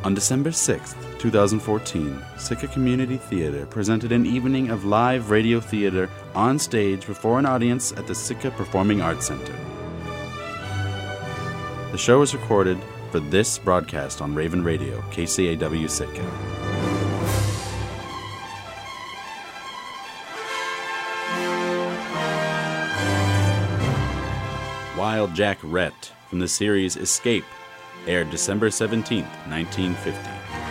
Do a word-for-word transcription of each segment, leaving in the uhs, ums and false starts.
On December sixth, twenty fourteen, Sitka Community Theater presented an evening of live radio theater on stage before an audience at the Sitka Performing Arts Center. The show was recorded for this broadcast on Raven Radio, K C A W Sitka. Wild Jack Rhett from the series Escape aired December seventeenth, nineteen fifty.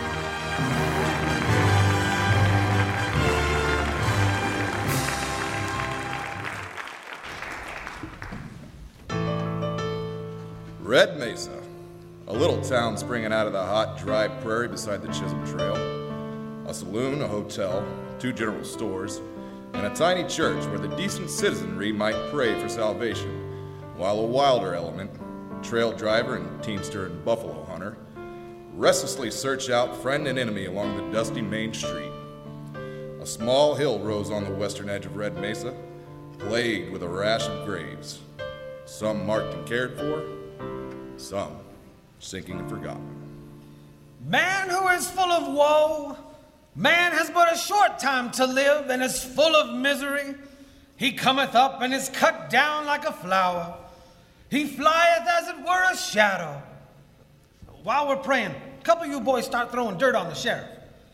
Red Mesa, a little town springing out of the hot, dry prairie beside the Chisholm Trail. A saloon, a hotel, two general stores, and a tiny church where the decent citizenry might pray for salvation, while a wilder element, trail driver and teamster and buffalo hunter, restlessly search out friend and enemy along the dusty main street. A small hill rose on the western edge of Red Mesa, plagued with a rash of graves, some marked and cared for, some sinking and forgotten. Man who is full of woe, man has but a short time to live and is full of misery. He cometh up and is cut down like a flower. He flieth as it were a shadow. While we're praying, a couple of you boys start throwing dirt on the sheriff.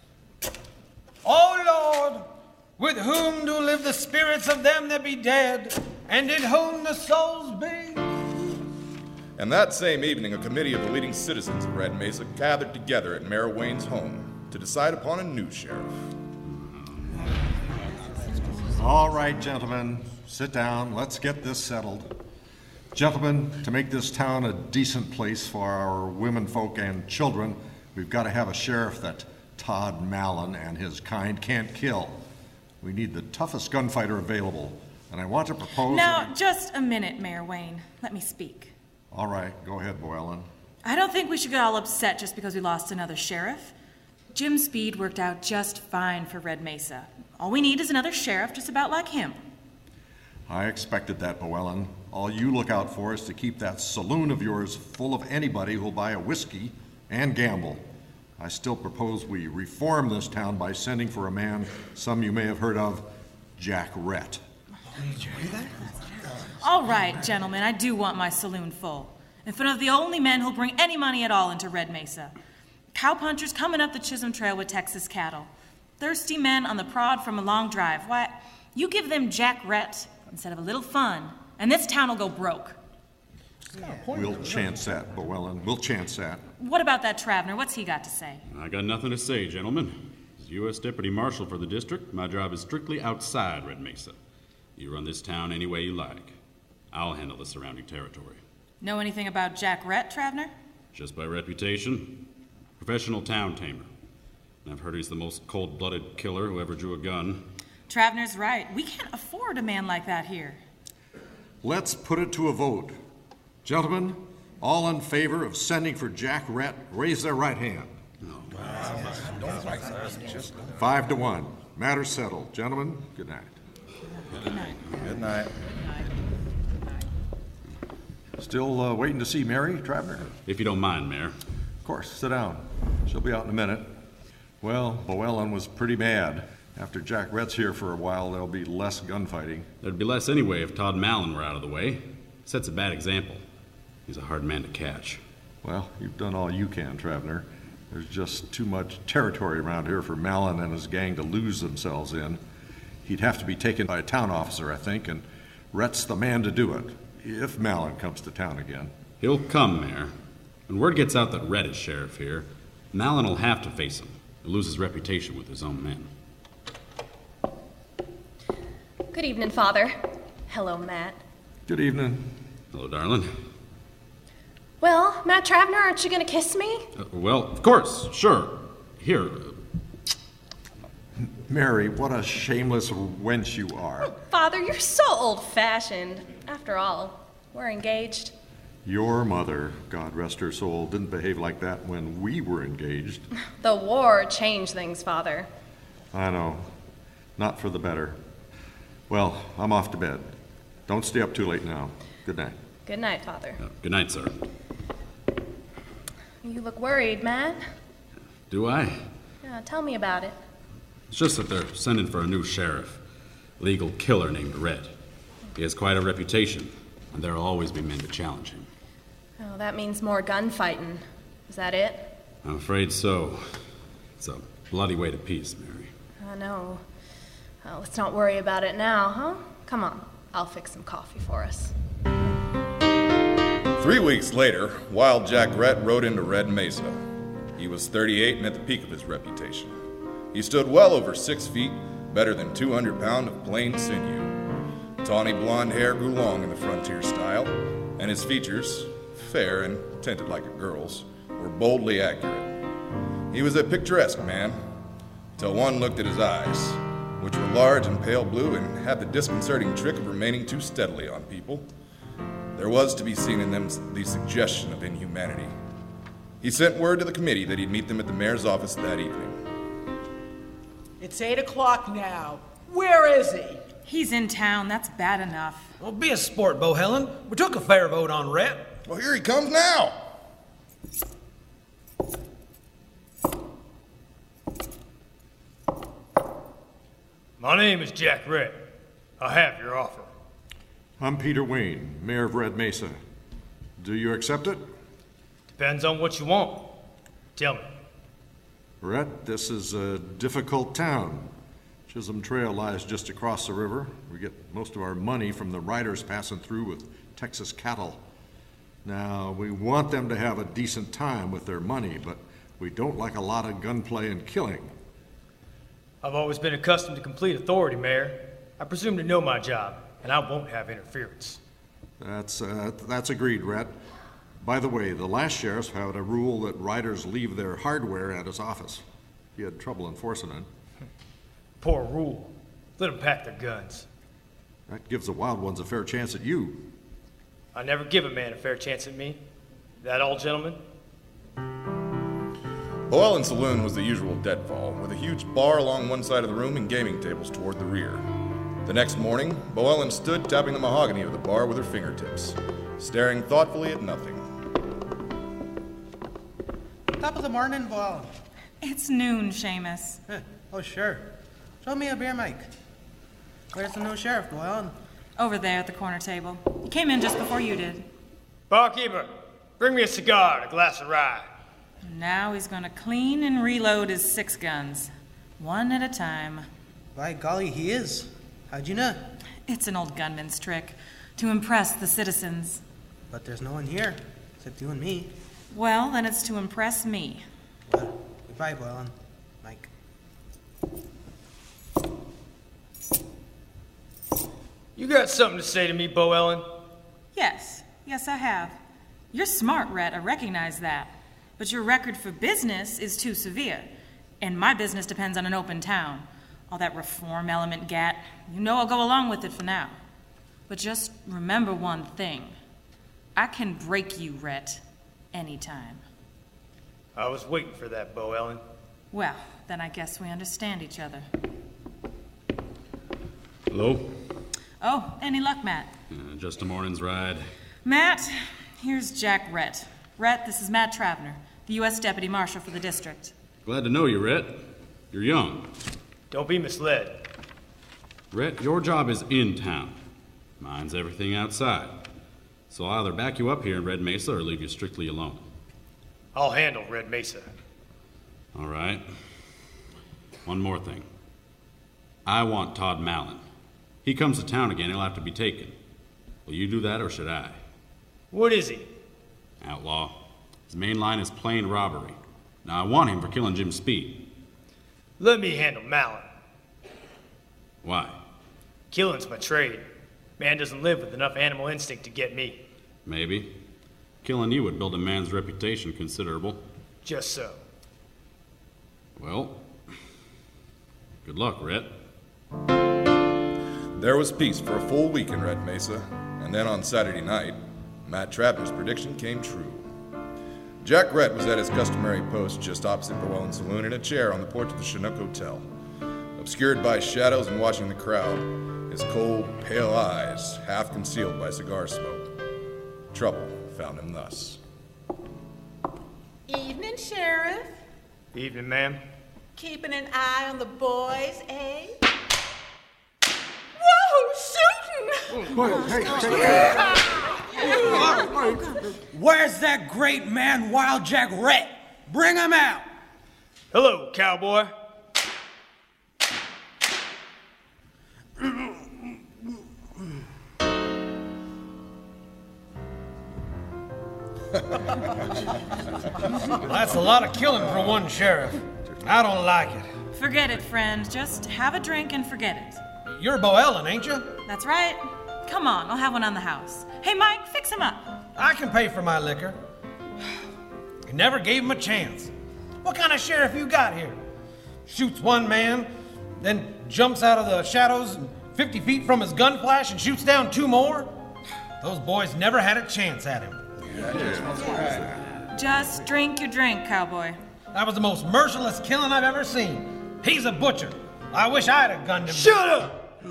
Oh Lord, with whom do live the spirits of them that be dead, and in whom the souls be? And that same evening, a committee of the leading citizens of Red Mesa gathered together at Mayor Wayne's home to decide upon a new sheriff. All right, gentlemen, sit down. Let's get this settled. Gentlemen, to make this town a decent place for our womenfolk and children, we've got to have a sheriff that Todd Mallon and his kind can't kill. We need the toughest gunfighter available, and I want to propose... Now, we... just a minute, Mayor Wayne. Let me speak. All right, go ahead, Boylan. I don't think we should get all upset just because we lost another sheriff. Jim Speed worked out just fine for Red Mesa. All we need is another sheriff just about like him. I expected that, Boylan. All you look out for is to keep that saloon of yours full of anybody who'll buy a whiskey and gamble. I still propose we reform this town by sending for a man some you may have heard of, Jack Rhett. All right, gentlemen, I do want my saloon full. In front of the only men who'll bring any money at all into Red Mesa. Cowpunchers coming up the Chisholm Trail with Texas cattle. Thirsty men on the prod from a long drive. Why, you give them Jack Rhett instead of a little fun, and this town will go broke. We'll chance that, Boylan. We'll chance that. What about that Travner? What's he got to say? I got nothing to say, gentlemen. As U S Deputy Marshal for the district, my job is strictly outside Red Mesa. You run this town any way you like. I'll handle the surrounding territory. Know anything about Jack Rhett, Travner? Just by reputation. Professional town tamer. And I've heard he's the most cold-blooded killer who ever drew a gun. Travner's right. We can't afford a man like that here. Let's put it to a vote. Gentlemen, all in favor of sending for Jack Rhett, raise their right hand. Five to one. Matter settled. Gentlemen, good night. Good night. Good night. Still uh, waiting to see Mary, Travner? If you don't mind, Mayor. Of course, sit down. She'll be out in a minute. Well, Boylan was pretty mad. After Jack Rhett's here for a while, there'll be less gunfighting. There'd be less anyway if Todd Mallon were out of the way. Sets a bad example. He's a hard man to catch. Well, you've done all you can, Travner. There's just too much territory around here for Mallon and his gang to lose themselves in. He'd have to be taken by a town officer, I think, and Rhett's the man to do it, if Mallon comes to town again. He'll come, Mayor. When word gets out that Rhett is sheriff here, Mallon will have to face him and lose his reputation with his own men. Good evening, Father. Hello, Matt. Good evening. Hello, darling. Well, Matt Travner, aren't you going to kiss me? Uh, well, of course, sure. Here. Mary, what a shameless wench you are. Oh, Father, you're so old-fashioned. After all, we're engaged. Your mother, God rest her soul, didn't behave like that when we were engaged. The war changed things, Father. I know. Not for the better. Well, I'm off to bed. Don't stay up too late now. Good night. Good night, Father. Uh, good night, sir. You look worried, Matt. Do I? Yeah, tell me about it. It's just that they're sending for a new sheriff. Legal killer named Red. He has quite a reputation, and there'll always be men to challenge him. Oh, that means more gunfighting. Is that it? I'm afraid so. It's a bloody way to peace, Mary. I know. Well, let's not worry about it now, huh? Come on, I'll fix some coffee for us. Three weeks later, Wild Jack Rhett rode into Red Mesa. He was thirty-eight and at the peak of his reputation. He stood well over six feet, better than two hundred pounds of plain sinew. Tawny blonde hair grew long in the frontier style, and his features, fair and tinted like a girl's, were boldly accurate. He was a picturesque man, till one looked at his eyes, which were large and pale blue and had the disconcerting trick of remaining too steadily on people. There was to be seen in them the suggestion of inhumanity. He sent word to the committee that he'd meet them at the mayor's office that evening. It's eight o'clock now. Where is he? He's in town. That's bad enough. Well, be a sport, Bohelen. We took a fair vote on Rhett. Well, here he comes now. My name is Jack Rhett. I have your offer. I'm Peter Wayne, mayor of Red Mesa. Do you accept it? Depends on what you want. Tell me. Rhett, this is a difficult town. Chisholm Trail lies just across the river. We get most of our money from the riders passing through with Texas cattle. Now, we want them to have a decent time with their money, but we don't like a lot of gunplay and killing. I've always been accustomed to complete authority, Mayor. I presume to know my job, and I won't have interference. That's, uh, that's agreed, Rhett. By the way, the last sheriff had a rule that riders leave their hardware at his office. He had trouble enforcing it. Poor rule. Let them pack their guns. That gives the wild ones a fair chance at you. I never give a man a fair chance at me. That all, gentlemen? Boylan Saloon was the usual deadfall, with a huge bar along one side of the room and gaming tables toward the rear. The next morning, Boylan stood tapping the mahogany of the bar with her fingertips, staring thoughtfully at nothing. Top of the morning, Boylan. It's noon, Seamus. Huh. Oh, sure. Show me a beer, Mike. Where's the new sheriff, Boylan? Over there at the corner table. He came in just before you did. Barkeeper, bring me a cigar and a glass of rye. And now he's gonna clean and reload his six guns. One at a time. By golly, he is. How'd you know? It's an old gunman's trick. To impress the citizens. But there's no one here, except you and me. Well, then it's to impress me. Well, goodbye, Boylan. Mike. You got something to say to me, Bo Ellen? Yes. Yes, I have. You're smart, Rhett. I recognize that. But your record for business is too severe. And my business depends on an open town. All that reform element gat. You know I'll go along with it for now. But just remember one thing. I can break you, Rhett, anytime. I was waiting for that, Bo Ellen. Well, then I guess we understand each other. Hello? Oh, any luck, Matt? Uh, just a morning's ride. Matt, here's Jack Rhett. Rhett, this is Matt Travner, the U S Deputy Marshal for the district. Glad to know you, Rhett. You're young. Don't be misled. Rhett, your job is in town. Mine's everything outside. So I'll either back you up here in Red Mesa or leave you strictly alone. I'll handle Red Mesa. All right. One more thing. I want Todd Mallon. He comes to town again, he'll have to be taken. Will you do that or should I? What is he? Outlaw. His main line is plain robbery. Now I want him for killing Jim Speed. Let me handle Mallon. Why? Killing's my trade. Man doesn't live with enough animal instinct to get me. Maybe. Killing you would build a man's reputation considerable. Just so. Well, good luck, Rhett. There was peace for a full week in Red Mesa, and then on Saturday night, Matt Travner's prediction came true. Jack Rhett was at his customary post just opposite Boylan Saloon in a chair on the porch of the Chinook Hotel. Obscured by shadows and watching the crowd, his cold, pale eyes half concealed by cigar smoke. Trouble found him thus. Evening, Sheriff. Evening, ma'am. Keeping an eye on the boys, eh? Whoa, shooting! Where's that great man, Wild Jack Rhett? Bring him out! Hello, cowboy. That's a lot of killing for one sheriff. I don't like it. Forget it, friend. Just have a drink and forget it. You're Bo Ellen, ain't you? That's right. Come on, I'll have one on the house. Hey, Mike, fix him up. I can pay for my liquor. You never gave him a chance. What kind of sheriff you got here? Shoots one man, then jumps out of the shadows fifty feet from his gun flash and shoots down two more? Those boys never had a chance at him. Just drink your drink, cowboy. That was the most merciless killing I've ever seen. He's a butcher. I wish I'd have gunned him. Shut up!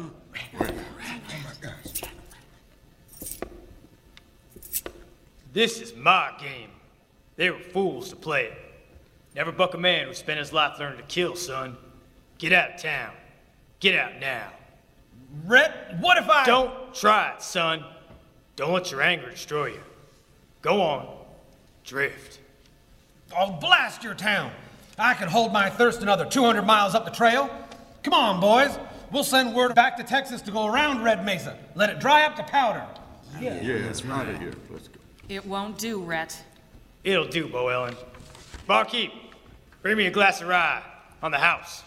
This is my game. They were fools to play it. Never buck a man who spent his life learning to kill, son. Get out of town. Get out now. Rhett, what if I... Don't try it, son. Don't let your anger destroy you. Go on. Drift. Oh, blast your town. I can hold my thirst another two hundred miles up the trail. Come on, boys. We'll send word back to Texas to go around Red Mesa. Let it dry up to powder. Yeah, yeah, that's right. Out of here. Let's go. It won't do, Rhett. It'll do, Bo Ellen. Barkeep, bring me a glass of rye on the house.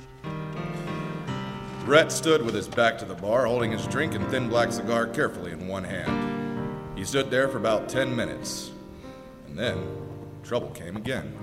Rhett stood with his back to the bar, holding his drink and thin black cigar carefully in one hand. He stood there for about ten minutes. And then, trouble came again.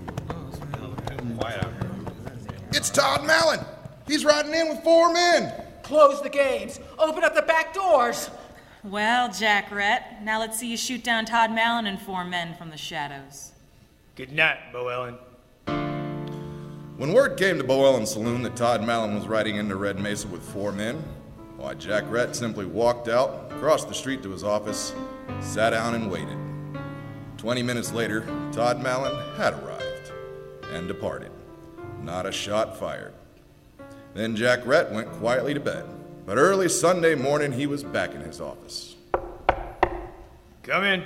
It's Todd Mallon! He's riding in with four men! Close the gates. Open up the back doors. Well, Jack Rhett, now let's see you shoot down Todd Mallon and four men from the shadows. Good night, Bo Ellen. When word came to Bo Ellen's saloon that Todd Mallon was riding into Red Mesa with four men, why, Jack Rhett simply walked out, crossed the street to his office, sat down and waited. Twenty minutes later, Todd Mallon had arrived and departed. Not a shot fired. Then Jack Rhett went quietly to bed. But early Sunday morning, he was back in his office. Come in.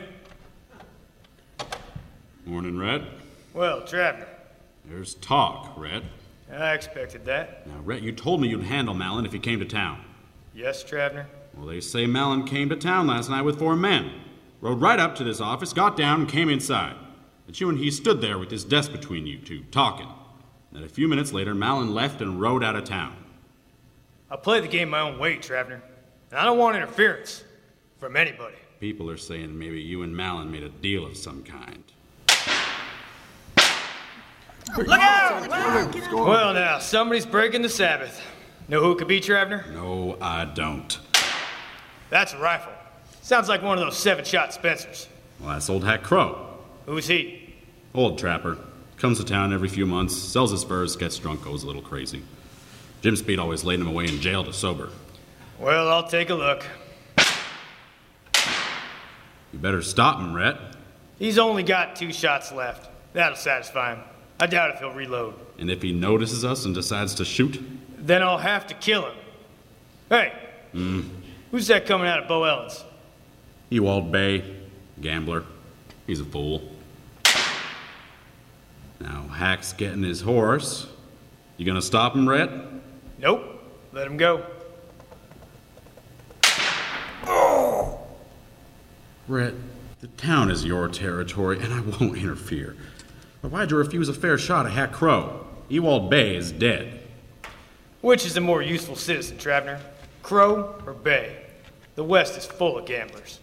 Morning, Rhett. Well, Traveler. There's talk, Rhett. I expected that. Now, Rhett, you told me you'd handle Mallon if he came to town. Yes, Traveler? Well, they say Mallon came to town last night with four men. Rode right up to this office, got down, and came inside. That you and he stood there with his desk between you two, talking. Then a few minutes later, Mallon left and rode out of town. I'll play the game my own way, Traveler. And I don't want interference from anybody. People are saying maybe you and Mallon made a deal of some kind. Look out! Well, now, somebody's breaking the Sabbath. Know who it could be, Traveler? No, I don't. That's a rifle. Sounds like one of those seven-shot Spencers. Well, that's old Hack Crow. Who's he? Old trapper. Comes to town every few months, sells his furs, gets drunk, goes a little crazy. Jim Speed always laid him away in jail to sober. Well, I'll take a look. You better stop him, Rhett. He's only got two shots left. That'll satisfy him. I doubt if he'll reload. And if he notices us and decides to shoot? Then I'll have to kill him. Hey, Mm. who's that coming out of Bo Ellen's? Ewald Bay, gambler. He's a fool. Now, Hack's getting his horse. You gonna stop him, Rhett? Nope. Let him go. Rhett, the town is your territory, and I won't interfere. But why'd you refuse a fair shot at Hack Crow? Ewald Bay is dead. Which is a more useful citizen, Traveler? Crow or Bay? The West is full of gamblers.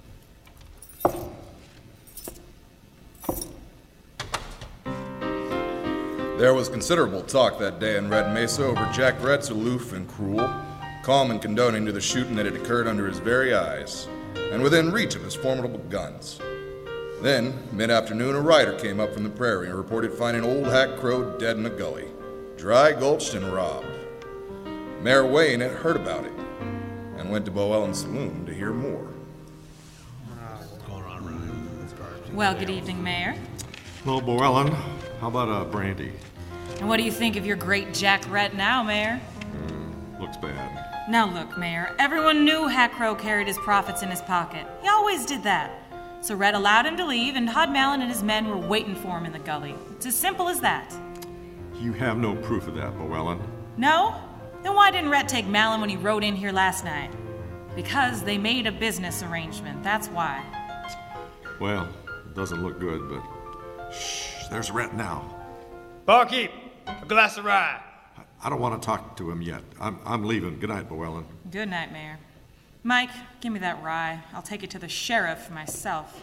There was considerable talk that day in Red Mesa over Jack Rhett's aloof and cruel, calm and condoning to the shooting that had occurred under his very eyes, and within reach of his formidable guns. Then, mid-afternoon, a rider came up from the prairie and reported finding old Hack Crow dead in a gully, dry gulched and robbed. Mayor Wayne had heard about it, and went to Bo Ellen's saloon to hear more. Well, good evening, Mayor. Well, Boellen, how about a brandy? And what do you think of your great Jack Rhett now, Mayor? Mm, looks bad. Now look, Mayor, everyone knew Hackrow carried his profits in his pocket. He always did that. So Rhett allowed him to leave, and Todd Mallon and his men were waiting for him in the gully. It's as simple as that. You have no proof of that, Boellen. No? Then why didn't Rhett take Mallon when he rode in here last night? Because they made a business arrangement, that's why. Well, it doesn't look good, but shh, there's Rhett now. Barkeep, a glass of rye. I don't want to talk to him yet. I'm, I'm leaving. Good night, Boellen. Good night, Mayor. Mike, give me that rye. I'll take it to the sheriff myself.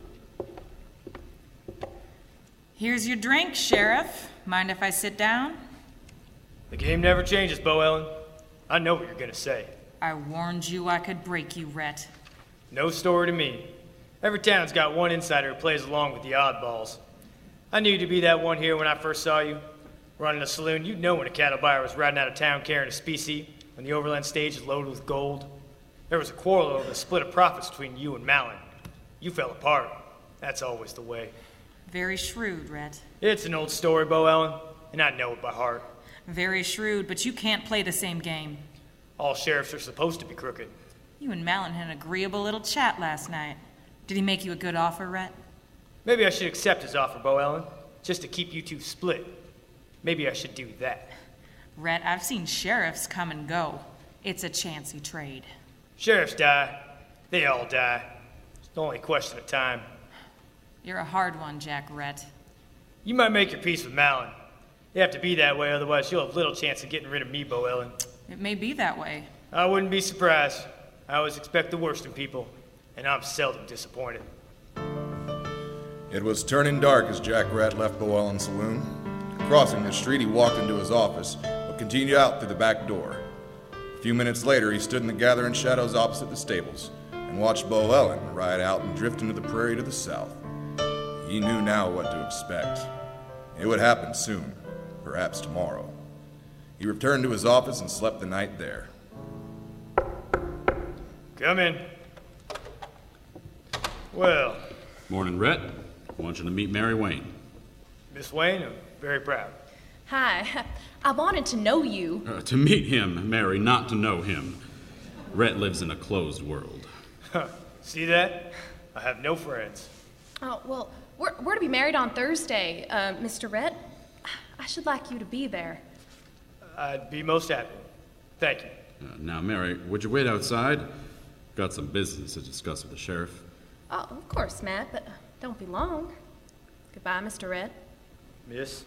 Here's your drink, Sheriff. Mind if I sit down? The game never changes, Boellen. I know what you're gonna say. I warned you I could break you, Rhett. No story to me. Every town's got one insider who plays along with the oddballs. I knew you to be that one here when I first saw you. Running a saloon, you'd know when a cattle buyer was riding out of town carrying a specie, when the overland stage is loaded with gold. There was a quarrel over the split of profits between you and Mallon. You fell apart. That's always the way. Very shrewd, Rhett. It's an old story, Boellen, and I know it by heart. Very shrewd, but you can't play the same game. All sheriffs are supposed to be crooked. You and Mallon had an agreeable little chat last night. Did he make you a good offer, Rhett? Maybe I should accept his offer, Boellen, just to keep you two split. Maybe I should do that. Rhett, I've seen sheriffs come and go. It's a chancy trade. Sheriffs die. They all die. It's only a question of time. You're a hard one, Jack Rhett. You might make your peace with Mallon. You have to be that way, otherwise you'll have little chance of getting rid of me, Boellen. It may be that way. I wouldn't be surprised. I always expect the worst in people, and I'm seldom disappointed. It was turning dark as Jack Rhett left Boellen's saloon. Crossing the street, he walked into his office, but continued out through the back door. A few minutes later, he stood in the gathering shadows opposite the stables and watched Boellen ride out and drift into the prairie to the south. He knew now what to expect. It would happen soon, perhaps tomorrow. He returned to his office and slept the night there. Come in. Well. Morning, Rhett. I want you to meet Mary Wayne. Miss Wayne, I'm very proud. Hi. I wanted to know you. Uh, to meet him, Mary, not to know him. Rhett lives in a closed world. See that? I have no friends. Oh, well, we're, we're to be married on Thursday, uh, Mister Rhett. I should like you to be there. I'd be most happy. Thank you. Uh, now, Mary, would you wait outside? Got some business to discuss with the sheriff. Oh, of course, Matt, but don't be long. Goodbye, Mister Rhett. Miss?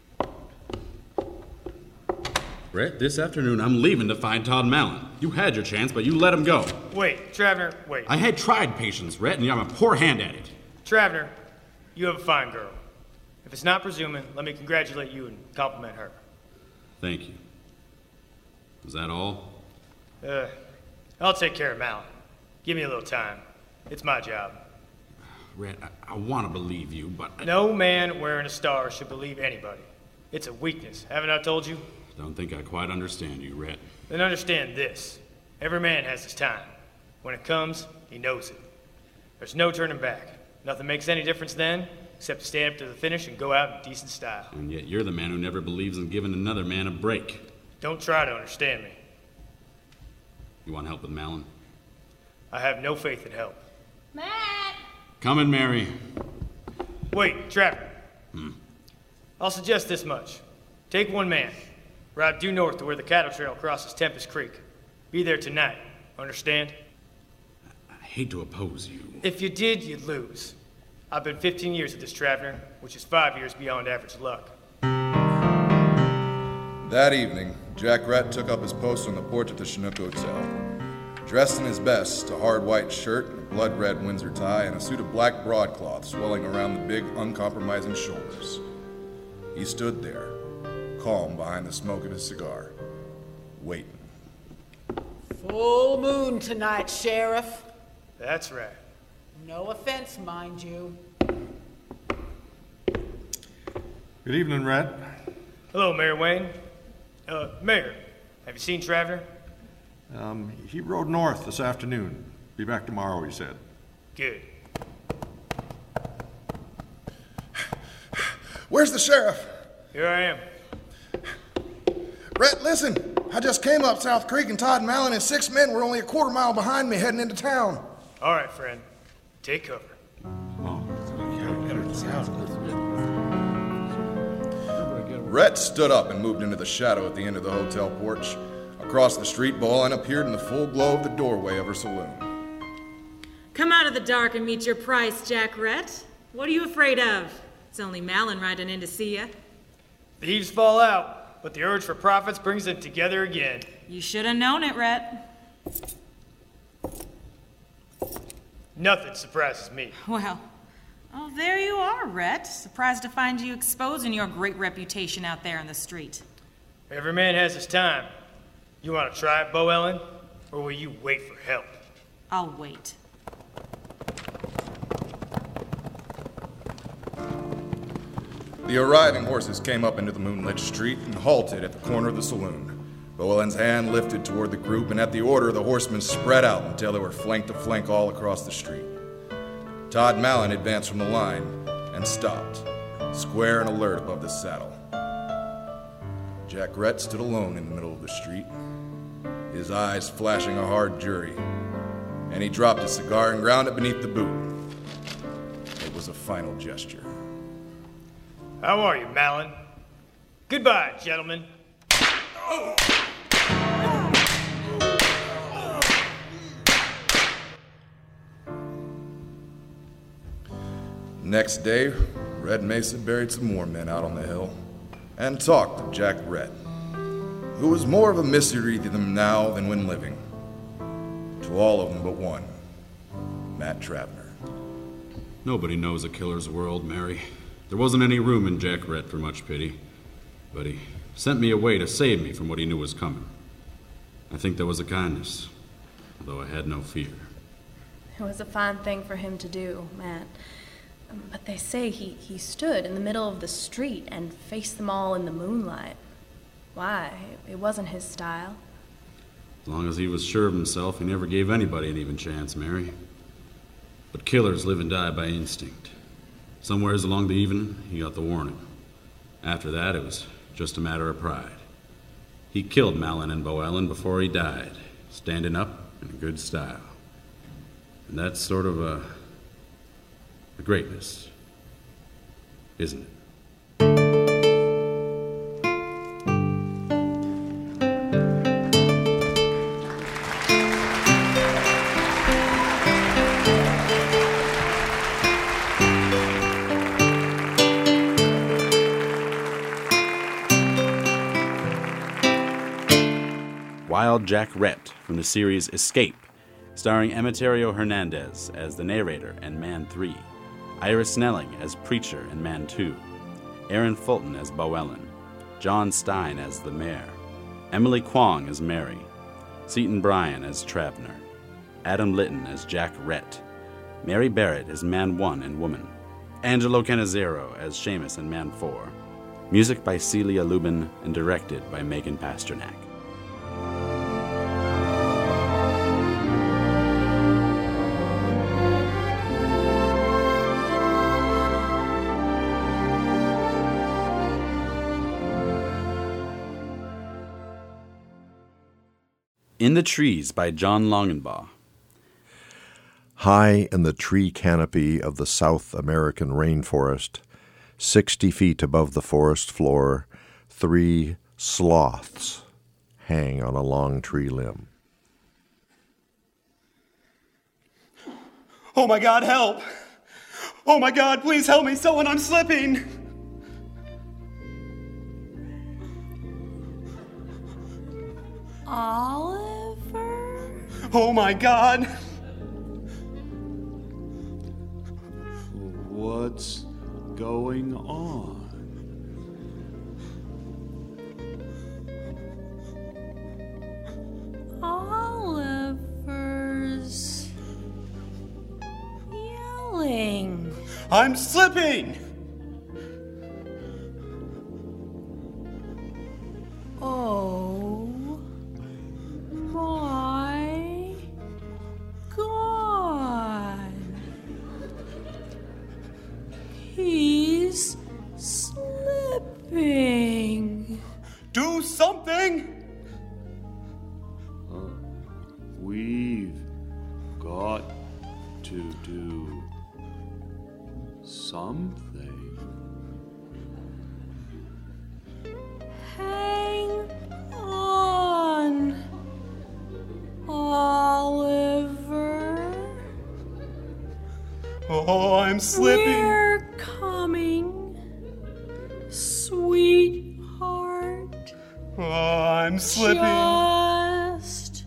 Rhett, this afternoon I'm leaving to find Todd Mallon. You had your chance, but you let him go. Wait, Travner, wait. I had tried patience, Rhett, and I'm a poor hand at it. Travner, you have a fine girl. If it's not presuming, let me congratulate you and compliment her. Thank you. Was that all? Uh, I'll take care of Mallon. Give me a little time. It's my job. Rhett, I, I want to believe you, but... I... No man wearing a star should believe anybody. It's a weakness, haven't I told you? Don't think I quite understand you, Rhett. Then understand this. Every man has his time. When it comes, he knows it. There's no turning back. Nothing makes any difference then, except to stand up to the finish and go out in decent style. And yet you're the man who never believes in giving another man a break. Don't try to understand me. You want help with Mallon? I have no faith in help. Matt! Coming, Mary. Wait, Trapper. Hmm. I'll suggest this much. Take one man. Ride due north to where the cattle trail crosses Tempest Creek. Be there tonight. Understand? I hate to oppose you. If you did, you'd lose. I've been fifteen years at this, Travner, which is five years beyond average luck. That evening, Jack Rhett took up his post on the porch at the Chinook Hotel. Dressed in his best, a hard white shirt, a blood-red Windsor tie, and a suit of black broadcloth swelling around the big, uncompromising shoulders. He stood there, calm behind the smoke of his cigar, waiting. Full moon tonight, Sheriff. That's right. No offense, mind you. Good evening, Rhett. Hello, Mayor Wayne. Uh, Mayor, have you seen Travner? Um, he rode north this afternoon. Be back tomorrow, he said. Good. Where's the sheriff? Here I am. Rhett, listen. I just came up South Creek and Todd Mallon and six men were only a quarter mile behind me heading into town. All right, friend. Take cover. Rhett stood up and moved into the shadow at the end of the hotel porch. Across the street, Bowen appeared in the full glow of the doorway of her saloon. Come out of the dark and meet your price, Jack Rhett. What are you afraid of? It's only Mallon riding in to see you. Thieves fall out, but the urge for profits brings them together again. You should have known it, Rhett. Nothing surprises me. Well, oh, there you are, Rhett. Surprised to find you exposing your great reputation out there in the street. Every man has his time. You want to try it, Bo Ellen? Or will you wait for help? I'll wait. The arriving horses came up into the moonlit street and halted at the corner of the saloon. Bowen's hand lifted toward the group, and at the order, the horsemen spread out until they were flank to flank all across the street. Todd Mallon advanced from the line and stopped, square and alert above the saddle. Jack Rhett stood alone in the middle of the street, his eyes flashing a hard jury, and he dropped his cigar and ground it beneath the boot. It was a final gesture. How are you, Mallon? Goodbye, gentlemen. Next day, Red Mesa buried some more men out on the hill and talked of Jack Rhett, who was more of a mystery to them now than when living. To all of them but one, Matt Travner. Nobody knows a killer's world, Mary. There wasn't any room in Jack Rhett for much pity, but he sent me away to save me from what he knew was coming. I think that was a kindness, although I had no fear. It was a fine thing for him to do, Matt. But they say he, he stood in the middle of the street and faced them all in the moonlight. Why? It wasn't his style. As long as he was sure of himself, he never gave anybody an even chance, Mary. But killers live and die by instinct. Somewheres along the evening, he got the warning. After that, it was just a matter of pride. He killed Mallon and Bo Ellen before he died, standing up in good style. And that's sort of a, a greatness, isn't it? Wild Jack Rhett from the series Escape, starring Emeterio Hernandez as the narrator in Man three, Iris Snelling as Preacher in Man two, Aaron Fulton as Bo Ellen, John Stein as the Mayor, Emily Kwong as Mary, Seton Bryan as Travner, Adam Litton as Jack Rhett, Mary Barrett as Man one and Woman, Angelo Cannizzaro as Seamus in Man four. Music by Celia Lubin and directed by Megan Pasternak. In the Trees by John Longenbaugh. High in the tree canopy of the South American rainforest, sixty feet above the forest floor, three sloths hang on a long tree limb. Oh my God, help! Oh my God, please help me, someone, I'm slipping! Oliver? Oh my God! What's going on? Oliver's yelling. I'm slipping! Oh my God. He's slipping. moving. Do something! Uh, we've got to do something. Hang on, Oliver. Oh, I'm slipping. We're coming, sweetheart. Oh, I'm slipping. Just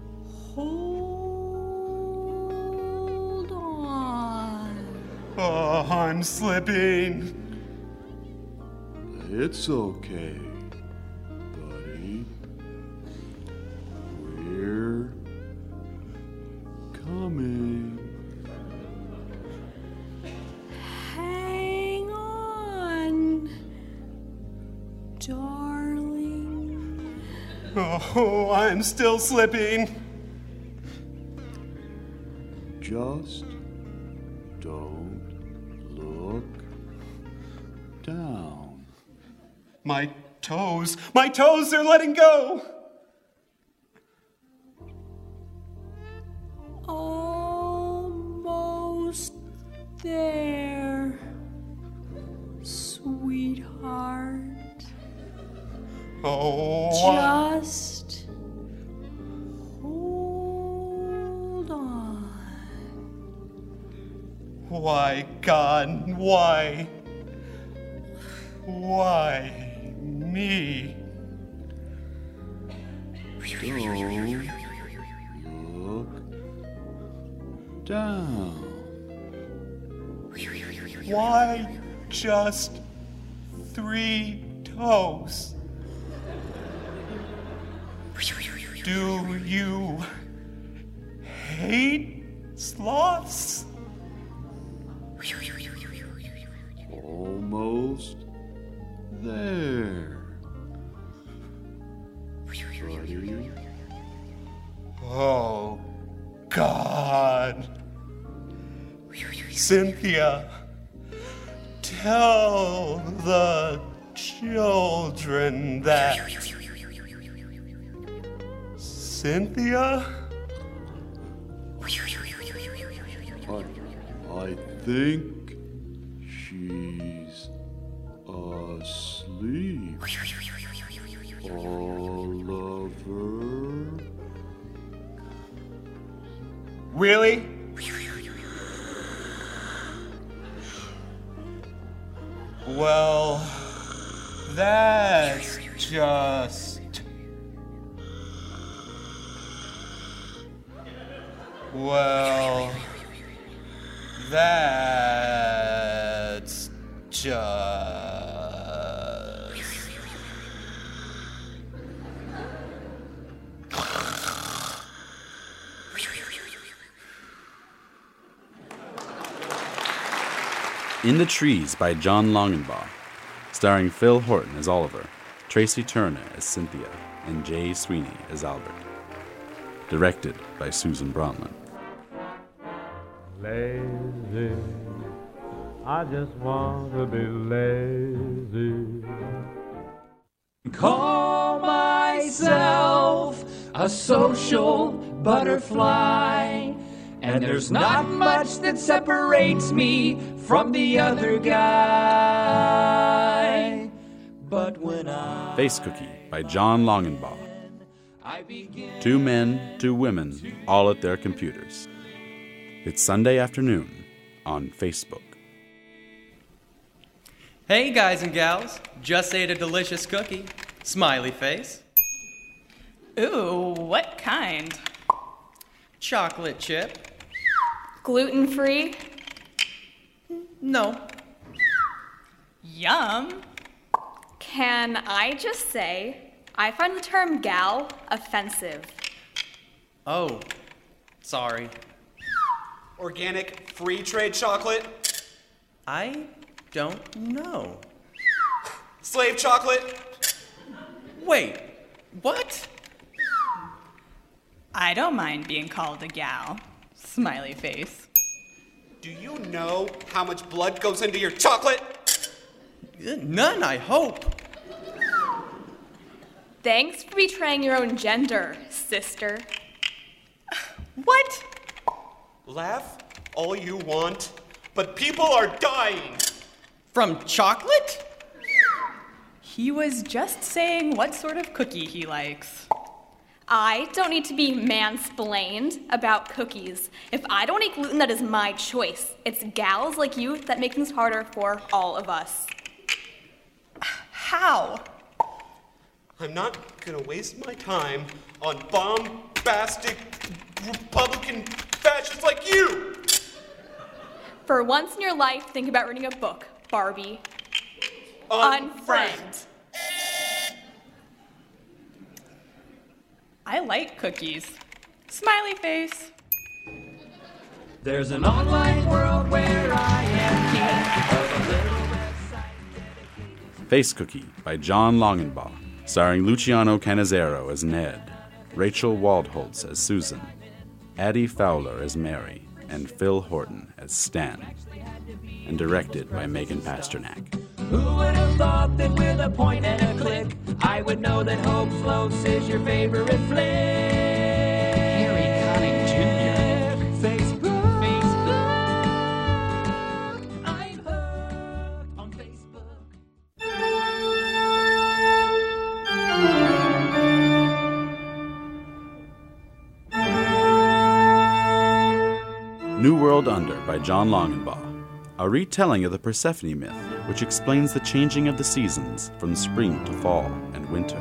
hold on. Oh, I'm slipping. It's okay, buddy. We're coming. Hang on, darling. Oh, I'm still slipping. Just don't look down. My toes, my toes are letting go. Almost there, sweetheart. Oh, Just hold on. why, God, why? Why me? Don't look down. Why just three toes? Do you hate sloths? Almost there. Buddy. Oh, God. Cynthia, tell the children that. Cynthia? I, I think she's asleep. Oliver. Really? Well, that's just. Well, that's just. In the Trees by John Longenbaugh, starring Phil Horton as Oliver, Tracy Turner as Cynthia, and Jay Sweeney as Albert. Directed by Susan Bronlin. Lazy, I just want to be lazy. Call myself a social butterfly, and there's not much that separates me from the other guy. But when I Face Cookie by John Longenbaugh. Two men, two women, all at their computers. It's Sunday afternoon on Facebook. Hey guys and gals, just ate a delicious cookie. Smiley face. Ooh, what kind? Chocolate chip. Gluten-free? No. Yum. Can I just say, I find the term gal offensive. Oh, sorry. Organic free trade chocolate? I don't know. Slave chocolate? Wait, what? I don't mind being called a gal. Smiley face. Do you know how much blood goes into your chocolate? None, I hope. Thanks for betraying your own gender, sister. What? Laugh all you want, but people are dying. From chocolate? He was just saying what sort of cookie he likes. I don't need to be mansplained about cookies. If I don't eat gluten, that is my choice. It's gals like you that make things harder for all of us. How? I'm not gonna waste my time on bombastic Republican fascists like you! For once in your life, think about reading a book, Barbie. Unfriend. I like cookies. Smiley face. There's an online world where I am king of a little website. Face Cookie by John Longenbaugh, starring Luciano Cannizzaro as Ned, Rachel Waldholtz as Susan, Addie Fowler as Mary, and Phil Horton as Stan, and directed by Megan Pasternak. Who would have thought that with a point and a click, I would know that Hope Floats is your favorite flick? Harry Connick Junior Facebook. Facebook. I'm hooked on Facebook. New World Under by John Longenbaugh, a retelling of the Persephone myth, which explains the changing of the seasons from spring to fall and winter.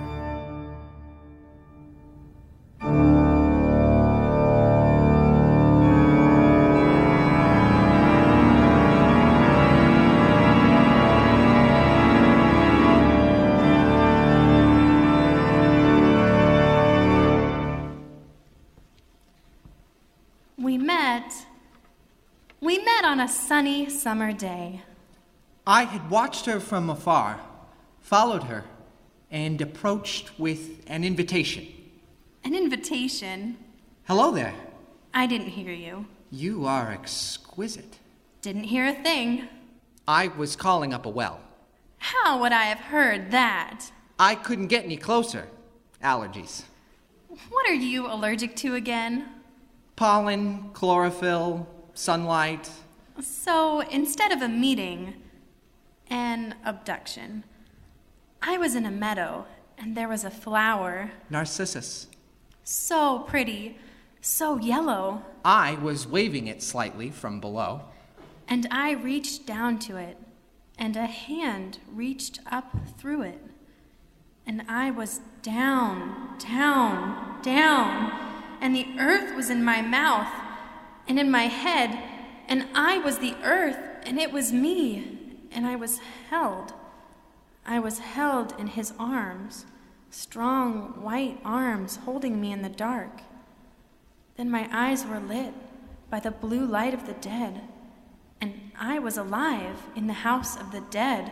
We met. We met on a sunny summer day. I had watched her from afar, followed her, and approached with an invitation. An invitation? Hello there. I didn't hear you. You are exquisite. Didn't hear a thing. I was calling up a well. How would I have heard that? I couldn't get any closer. Allergies. What are you allergic to again? Pollen, chlorophyll, sunlight. So, instead of a meeting, an abduction. I was in a meadow, and there was a flower. Narcissus. So pretty, so yellow. I was waving it slightly from below. And I reached down to it, and a hand reached up through it. And I was down, down, down, and the earth was in my mouth and in my head, and I was the earth, and it was me, and I was held. I was held in his arms, strong white arms holding me in the dark. Then my eyes were lit by the blue light of the dead, and I was alive in the house of the dead.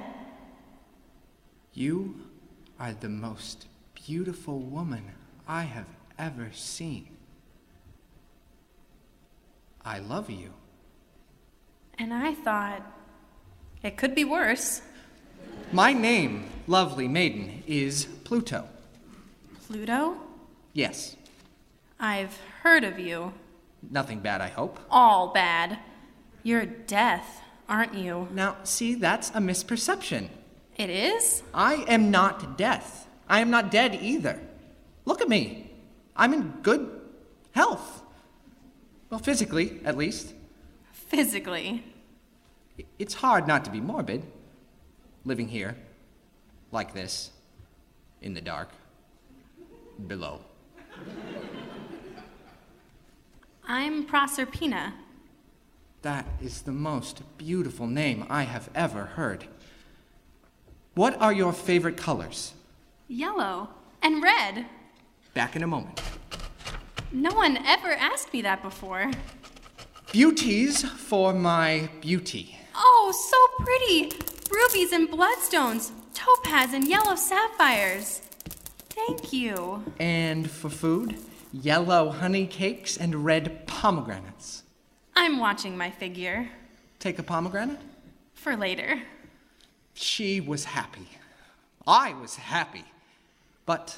You are the most beautiful woman I have ever seen. I love you. And I thought, it could be worse. My name, lovely maiden, is Pluto. Pluto? Yes. I've heard of you. Nothing bad, I hope. All bad. You're death, aren't you? Now, see, that's a misperception. It is? I am not death. I am not dead either. Look at me. I'm in good health. Well, physically, at least. Physically? It's hard not to be morbid, living here, like this, in the dark, below. I'm Proserpina. That is the most beautiful name I have ever heard. What are your favorite colors? Yellow and red. Back in a moment. No one ever asked me that before. Beauties for my beauty. Oh, so pretty! Rubies and bloodstones, topaz and yellow sapphires. Thank you. And for food, yellow honey cakes and red pomegranates. I'm watching my figure. Take a pomegranate? For later. She was happy. I was happy. But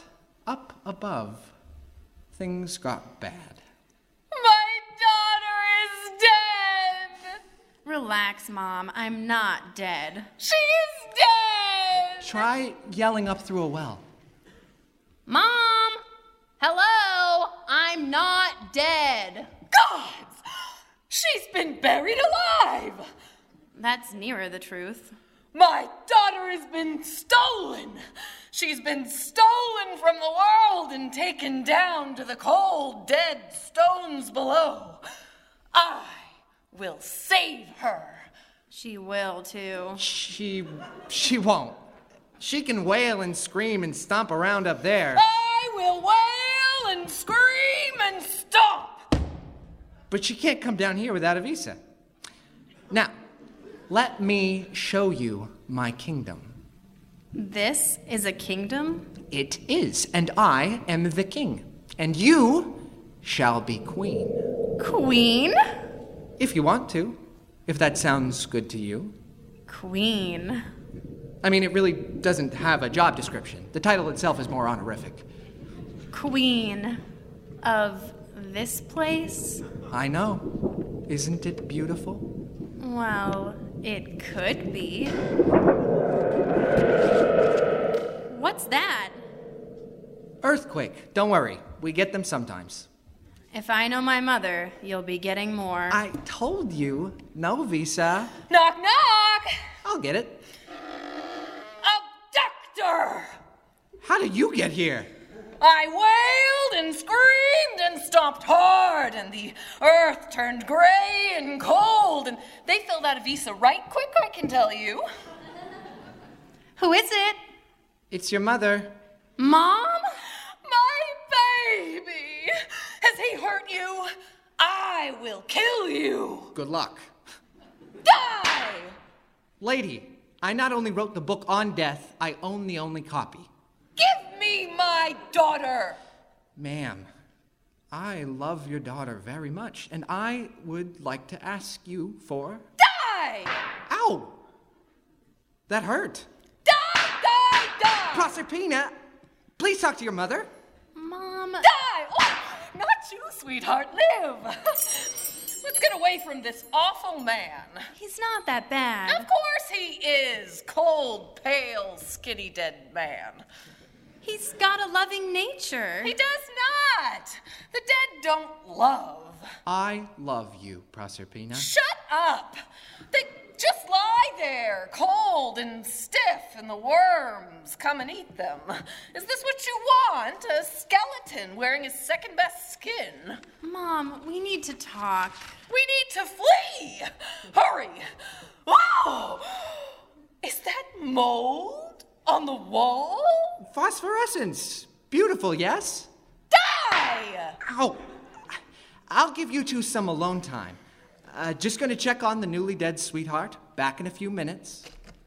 up above, things got bad. My daughter is dead! Relax, Mom. I'm not dead. She is dead! Try yelling up through a well. Mom! Hello! I'm not dead. Gods! She's been buried alive! That's nearer the truth. My daughter has been stolen! She's been stolen from the world and taken down to the cold, dead stones below. I will save her. She will, too. She... she won't. She can wail and scream and stomp around up there. I will wail and scream and stomp! But she can't come down here without a visa. Now, let me show you my kingdom. This is a kingdom? It is, and I am the king. And you shall be queen. Queen? If you want to. If that sounds good to you. Queen. I mean, it really doesn't have a job description. The title itself is more honorific. Queen of this place? I know. Isn't it beautiful? Well, it could be. What's that? Earthquake. Don't worry. We get them sometimes. If I know my mother, you'll be getting more. I told you. No visa. Knock, knock! I'll get it. Abductor! How did you get here? I wailed and screamed and stomped hard, and the earth turned gray and cold, and they filled out a visa right quick, I can tell you. Who is it? It's your mother. Mom? My baby! Has he hurt you? I will kill you! Good luck. Die! Lady, I not only wrote the book on death, I own the only copy. Give me my daughter! Ma'am, I love your daughter very much, and I would like to ask you for... Die! Ow! That hurt. Die, die, die! Proserpina, please talk to your mother. Mom... Die! Oh, not you, sweetheart. Live! Let's get away from this awful man. He's not that bad. Of course he is. Cold, pale, skinny, dead man. He's got a loving nature. He does not. The dead don't love. I love you, Proserpina. Shut up. They just lie there, cold and stiff, and the worms come and eat them. Is this what you want? A skeleton wearing his second best skin? Mom, we need to talk. We need to flee. Hurry. Wow! Is that mold on the wall? Phosphorescence. Beautiful, yes? Die! Ow! I'll give you two some alone time. Uh, just gonna check on the newly dead sweetheart. Back in a few minutes.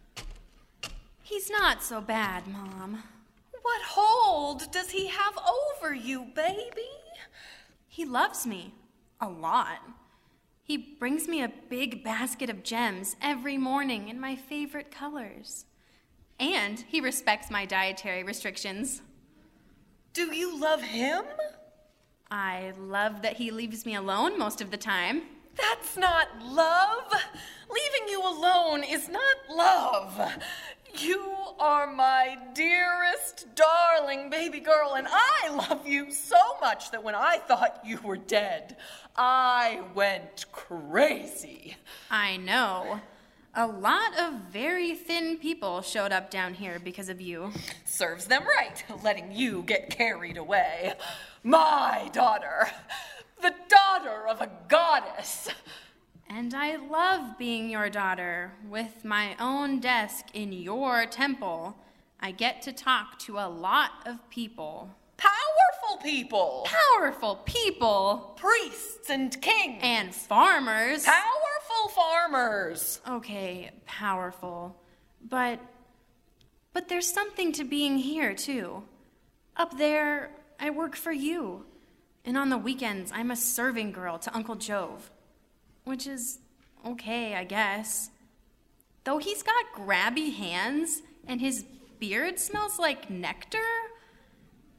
He's not so bad, Mom. What hold does he have over you, baby? He loves me. A lot. He brings me a big basket of gems every morning in my favorite colors. And he respects my dietary restrictions. Do you love him? I love that he leaves me alone most of the time. That's not love. Leaving you alone is not love. You are my dearest, darling baby girl, and I love you so much that when I thought you were dead, I went crazy. I know. A lot of very thin people showed up down here because of you. Serves them right, letting you get carried away. My daughter, the daughter of a goddess. And I love being your daughter. With my own desk in your temple, I get to talk to a lot of people. Powerful people. Powerful people. Priests and kings. And farmers. Powerful farmers. Okay, powerful. But, but there's something to being here, too. Up there, I work for you. And on the weekends, I'm a serving girl to Uncle Jove. Which is okay, I guess. Though he's got grabby hands and his beard smells like nectar.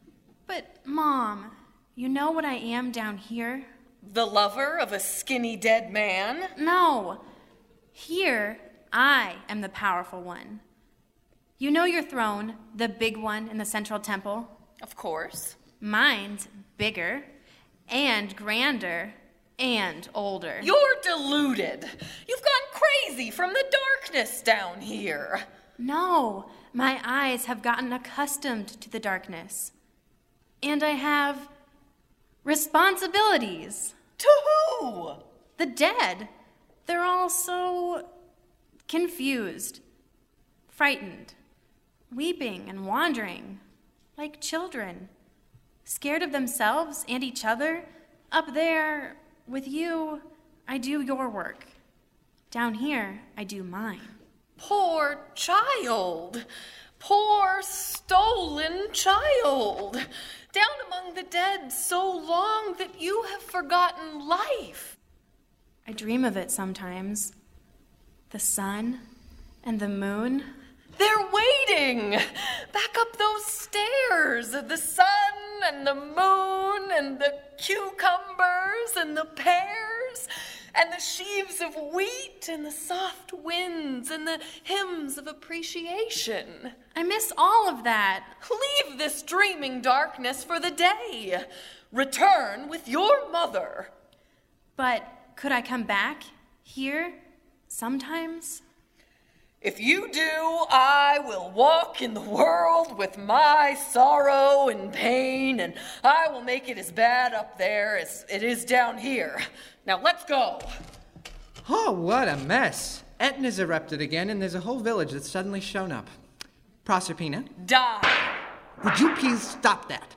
But, Mom, you know what I am down here? The lover of a skinny dead man? No. Here, I am the powerful one. You know your throne, the big one in the central temple? Of course. Mine's bigger and grander and older. You're deluded. You've gone crazy from the darkness down here. No, my eyes have gotten accustomed to the darkness. And I have responsibilities. To who? The dead. They're all so confused, frightened, weeping and wandering, like children, scared of themselves and each other. Up there, with you, I do your work. Down here, I do mine. Poor child. Poor stolen child. Down among the dead so long that you have forgotten life. I dream of it sometimes. The sun and the moon. They're waiting. Back up those stairs. The sun and the moon and the cucumbers and the pears and the sheaves of wheat and the soft winds and the hymns of appreciation. I miss all of that. Leave this dreaming darkness for the day. Return with your mother. But could I come back here sometimes? If you do, I will walk in the world with my sorrow and pain, and I will make it as bad up there as it is down here. Now let's go. Oh, what a mess. Etna's erupted again, and there's a whole village that's suddenly shown up. Proserpina? Die. Would you please stop that?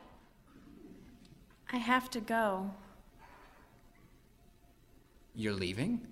I have to go. You're leaving?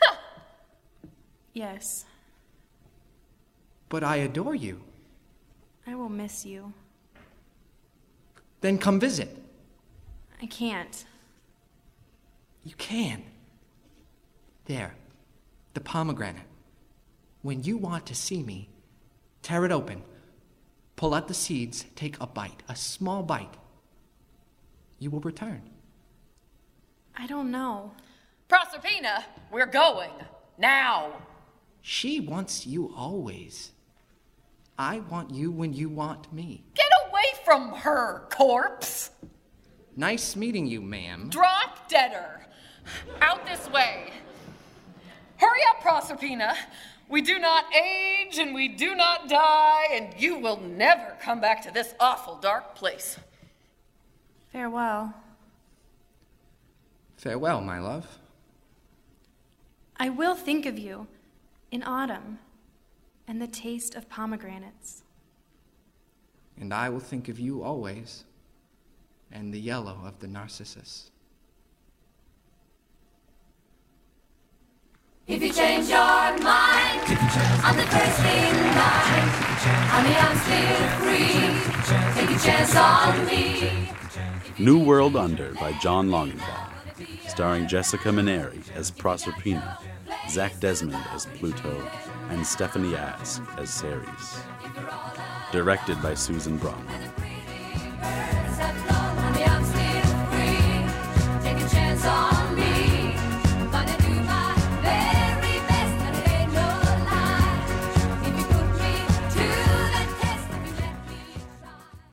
Yes. But I adore you. I will miss you. Then come visit. I can't. You can. There, the pomegranate. When you want to see me, tear it open, pull out the seeds, take a bite, a small bite. You will return. I don't know. Proserpina, we're going. Now. She wants you always. I want you when you want me. Get away from her, corpse. Nice meeting you, ma'am. Drop deader. Out this way. Hurry up, Proserpina. We do not age and we do not die, and you will never come back to this awful dark place. Farewell. Farewell, my love. I will think of you in autumn and the taste of pomegranates. And I will think of you always and the yellow of the narcissus. If you change your mind on the first thing night, honey, I'm still free. Take a chance on me. New World Under by John Longenbaugh, starring Jessica Maneri as Proserpina, Zach Desmond as Pluto, and Stephanie Ask as Ceres. Directed by Susan Braun.